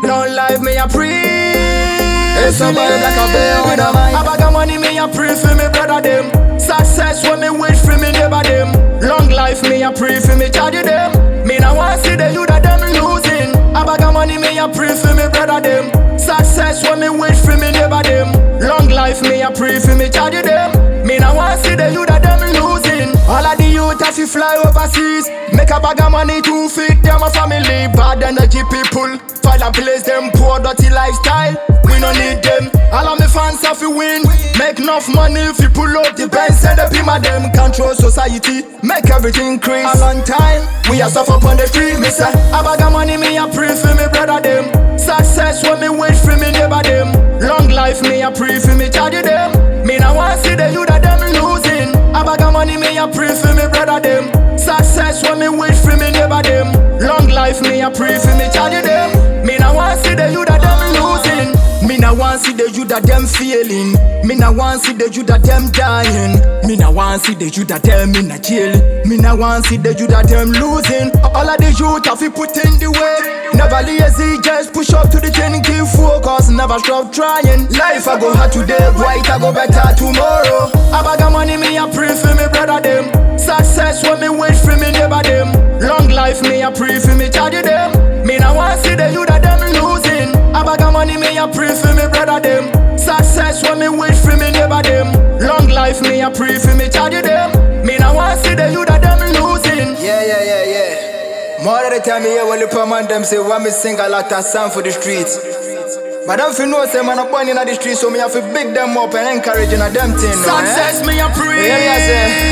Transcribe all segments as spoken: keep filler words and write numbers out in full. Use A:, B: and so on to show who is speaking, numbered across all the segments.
A: Long life me a pray.
B: It's a vibe like a bear on a mic.
A: A bag of money me a pray for me brother them. Success when me wish for me neighbor them. Long life me a pray for me charge them. Me now want see the youth that them losing. A bag of money me a pray for me brother them. Success when me wish for me neighbor them. Long life me a pray for me charge them. Me now want see the youth that them losing. All of the youth as you fly overseas. Make a bag of money to feed them a family. Bad energy people file and place them poor dirty lifestyle. We don't need them. All of me fans have to win. Make enough money if you pull up the bank. Send the pima them. Control society. Make everything increase. A long time. We are suffer on the street. Me say a bag of money me a pray for me brother them. Success when me wish for me neighbor them. Long life me a pray for me charge them. Me now want see the youth that them losing. A bag of money me a pray for me brother them. Success when me wish for me neighbor them. Long life me a pray for me charge them. Me now want see the youth that them losing. Me now want see the youth that them failing. Me now want see the youth that them dying. Me now want see the youth that them in a jail. Me now want see the youth that them losing. All of the youth have to put in the way. Never lazy, just push up to the thing, keep focus, never stop trying. Life I go hard today, bright I go better tomorrow. A bag of money me a pray for me brother them. Success when me wish for me neighbor them. Long life me a pray for me charge them. Me now want see the youth that them losing. A bag of money me a pray for me brother them. Success when me wish for me neighbor them. Long life me a pray for me charge them. Me now want see the youth that them losing.
B: Yeah, yeah, yeah, yeah. More of the time here when the poor man them say want me sing a lot of song for the streets. But don't feel no say man up born in the streets, so me have to big them up and encourage in a them thing.
A: Success
B: No, eh?
A: me a pray.
B: Yeah, yeah,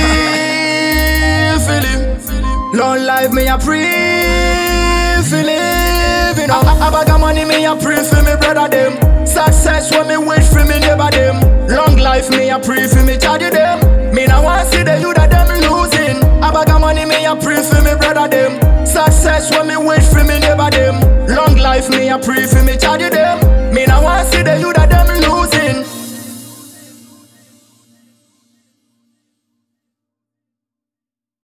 B: say.
A: Feel it. Long life me a pray. Feel it. A, a bag of money me a pray for me brother them. Success when me wish for me neighbor them.